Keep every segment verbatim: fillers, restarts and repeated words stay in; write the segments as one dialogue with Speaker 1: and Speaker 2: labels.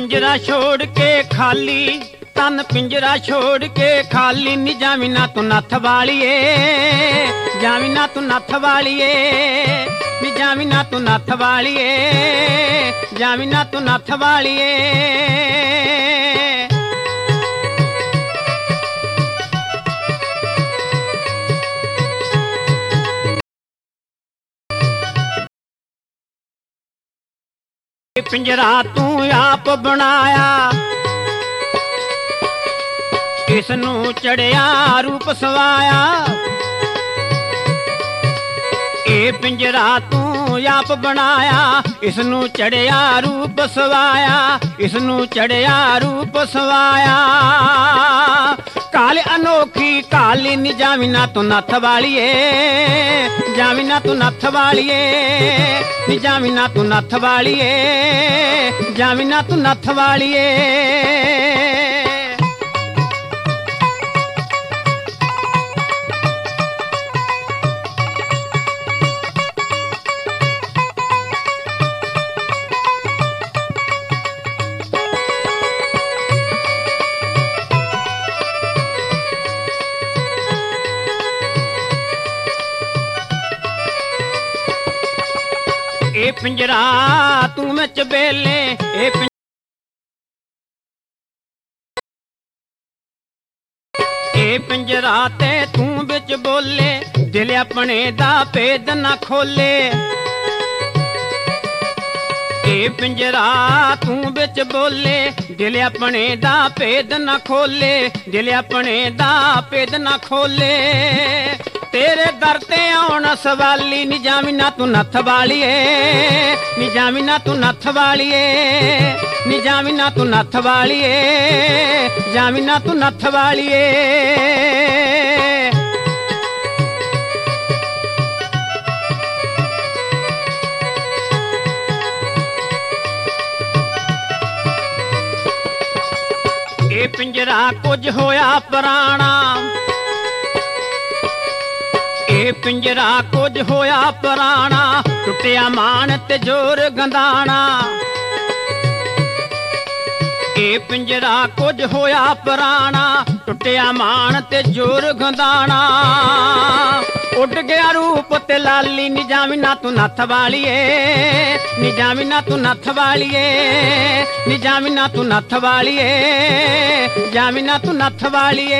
Speaker 1: पिंजरा छोड़ के खाली, तन पिंजरा छोड़ के खाली, नी जावी ना तू नथ वालिए, जावी ना तू नथ वालिए, नी जावी ना तू नथ वालिए, जावी ना तू नथ वालिए। पिंजरा तू आप बनाया, इसनू चढ़िया रूप सवाया, ए पिंजरा तू आप बनाया, इसनू चढ़िया रूप सवाया, इसनू चढ़िया रूप सवाया। काल अनोखी काली, नी जावी ना तू नथ वालिए, जावी ना तू नथ वालिए, नी जावी ना तू नथ वालिए, जावी ना तू नथ वालिए। ए पिंजरा तू विच बेले, ए पिंजरा ए पिंजरा ते तू विच बोले, दिल अपने दा भेद ना खोले। ए पिंजरा तू विच बोले, दिल अपने दा भेद ना खोले, दिल अपने दा भेद ना खोले। तेरे दर ते आउण सवाली, नी जावी ना तू नथ वालिए, नी जावी ना तू नथ वालिए, नी जावी ना तू नथ वालिए, जावी ना तू नथ वालिए। ए पिंजरा कुछ होया पुराना, ए पिंजरा कुछ होया पुराना, टुटिया मान ते जोर गंदाना। ए पिंजरा कुछ होया पुराना, टुटिया मान ते जोर गंदाना। उड़ गया रूप ते लाली, नी जावी ना तू नथ वालिए, नी जावी ना तू नथ वालिए, नी जावी ना तू नथ वालिए, जावी ना तू नथ वालिए।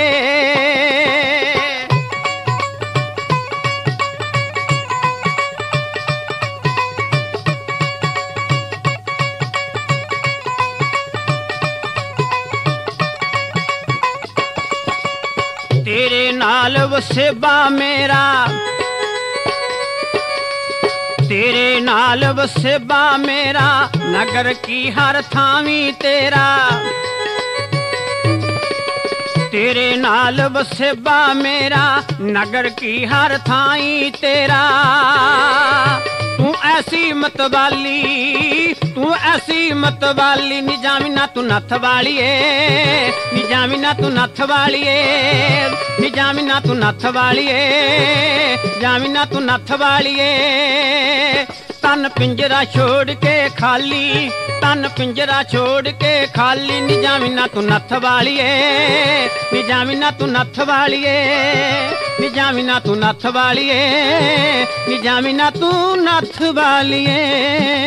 Speaker 1: तेरे नाल वसेबा मेरा, तेरे नाल वसेबा मेरा, नगर की हर थावी तेरा। तेरे नाल वसेबा मेरा, नगर की हर थाई तेरा। तू ऐसी मतवाली, तू ऐसी मतवाली, नी जावी ना तू नथ वालिए, नी जावी ना तू नथ वालिए, नी जावी ना तू नथ वालिए, जावी ना तू नथ वालिए। तन पिंजरा छोड़ के खाली, तन पिंजरा छोड़ के खाली, नी जावी ना तू नथ वालिए, नी जावी ना तू नथ वालिए, नी जावी ना तू नथ वालिए, नी जावी ना तू नथ वालिए।